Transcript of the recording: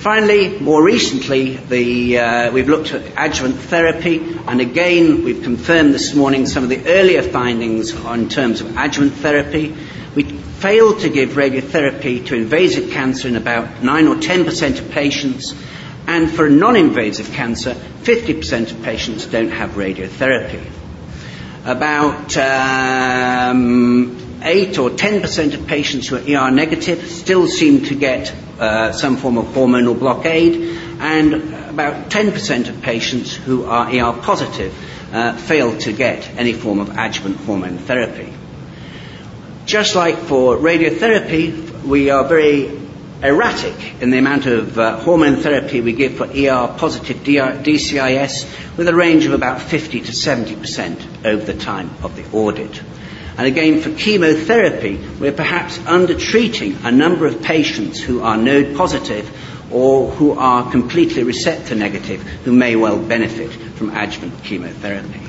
Finally, more recently, we've looked at adjuvant therapy, and again, we've confirmed this morning some of the earlier findings in terms of adjuvant therapy. We failed to give radiotherapy to invasive cancer in about 9 or 10% of patients, and for non-invasive cancer, 50% of patients don't have radiotherapy. About 8 or 10% of patients who are ER negative still seem to get some form of hormonal blockade, and about 10% of patients who are ER positive fail to get any form of adjuvant hormone therapy. Just like for radiotherapy, we are very erratic in the amount of hormone therapy we give for ER positive DCIS, with a range of about 50 to 70% over the time of the audit. And again, for chemotherapy, we're perhaps under-treating a number of patients who are node positive or who are completely receptor negative, who may well benefit from adjuvant chemotherapy.